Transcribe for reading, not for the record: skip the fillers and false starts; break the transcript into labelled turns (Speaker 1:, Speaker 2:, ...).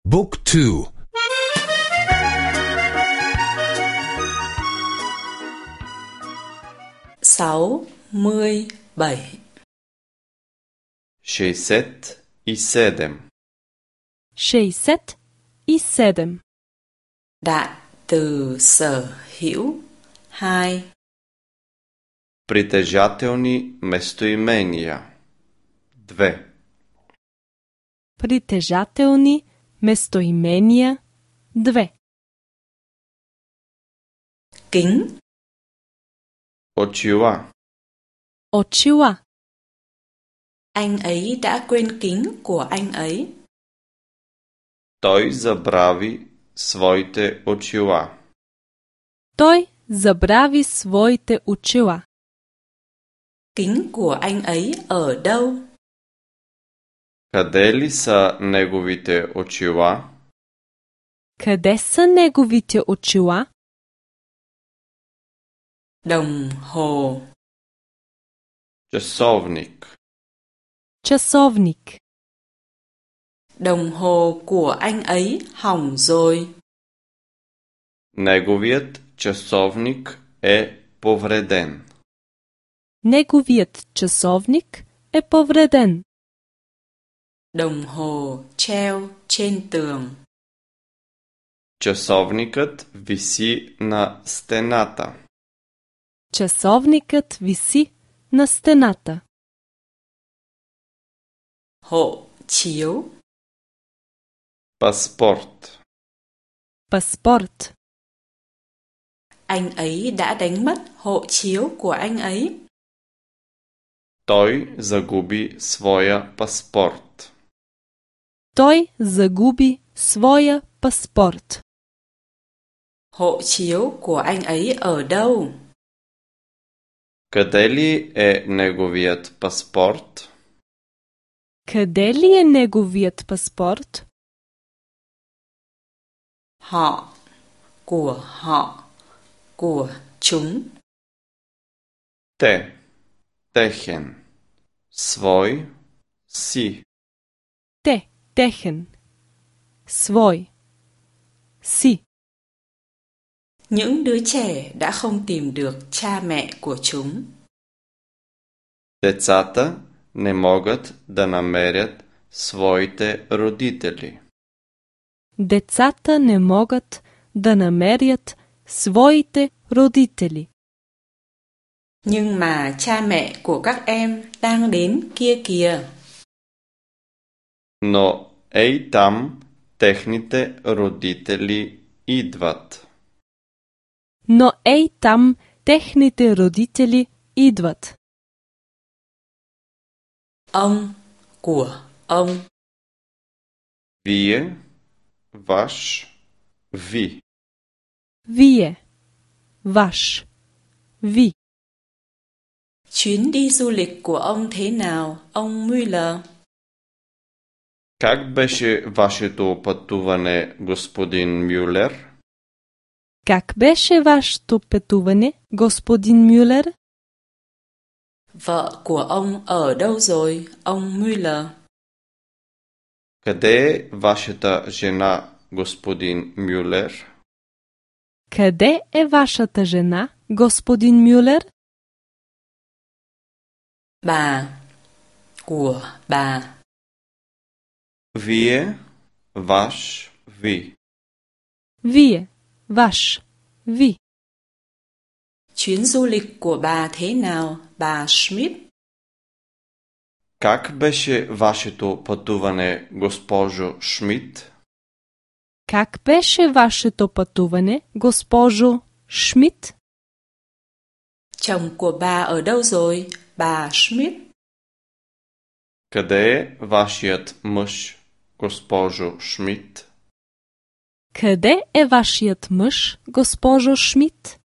Speaker 1: Book 2.
Speaker 2: 67.
Speaker 3: 67.
Speaker 4: 67.
Speaker 2: Đại từ sở hữu 2.
Speaker 3: Притежателни местоимения 2.
Speaker 4: Притежателни местоимения 2.
Speaker 2: Kính,
Speaker 3: Очила.
Speaker 4: Очила.
Speaker 2: anh ấy đã quên kính của anh ấy.
Speaker 3: Той забрави своите очила.
Speaker 4: Той забрави своите очила.
Speaker 2: Kính của anh ấy ở đâu?
Speaker 3: Къде ли са неговите очила?
Speaker 4: Къде са неговите очила?
Speaker 2: Đồng hồ,
Speaker 3: Часовник.
Speaker 4: Часовник.
Speaker 2: đồng hồ của anh ấy hỏng rồi.
Speaker 3: Неговият часовник е повреден.
Speaker 4: Неговият часовник е повреден.
Speaker 2: Đồng hồ treo trên tường.
Speaker 3: Часовникът виси на стената.
Speaker 4: Часовникът виси на стената.
Speaker 2: Hộ chiếu,
Speaker 3: Паспорт.
Speaker 4: Паспорт.
Speaker 2: anh ấy đã đánh mất hộ chiếu của anh ấy.
Speaker 3: Той загуби своя паспорт.
Speaker 4: Той загуби своя паспорт.
Speaker 2: Hộ chiếu của anh ấy ở đâu?
Speaker 3: Къде ли е неговият паспорт?
Speaker 4: Къде ли е неговият паспорт?
Speaker 2: Họ, của chúng.
Speaker 3: Те. Техен. Свой. Си.
Speaker 4: Те, техен. Свой. Си.
Speaker 2: Những đứa trẻ đã không tìm được cha mẹ của chúng.
Speaker 3: Децата не могат да намерят своите родители.
Speaker 4: Децата не могат да намерят своите родители.
Speaker 2: Nhưng mà cha mẹ của các em đang đến kia kìa.
Speaker 3: Но ей там техните родители идват.
Speaker 4: Но ей там техните родители идват.
Speaker 2: Ông, của ông.
Speaker 3: Вие, ваш, ви.
Speaker 4: Вие, ваш, ви.
Speaker 2: Chuyến đi du lịch của ông thế nào, ông Müller?
Speaker 3: Как беше вашето пътуване, господин Мюлер?
Speaker 4: Как беше вашето пътуване, господин Мюлер?
Speaker 2: Vợ của ông ở đâu rồi, ông Müller?
Speaker 3: Къде е вашата жена, господин Мюлер?
Speaker 4: Къде е вашата жена, господин Мюлер?
Speaker 2: Bà, của bà.
Speaker 3: Вие, ваш, ви.
Speaker 4: Вие, ваш, ви.
Speaker 2: Chuyến du lịch của bà thế nào, bà Schmidt?
Speaker 3: Как беше вашето пътуване, госпожо Шмидт?
Speaker 4: Как беше вашето пътуване, госпожо Шмидт?
Speaker 2: Chồng của bà ở đâu rồi, bà Schmidt?
Speaker 3: Къде е вашият мъж, госпожо Шмидт?
Speaker 4: Къде е вашият мъж, госпожо Шмидт?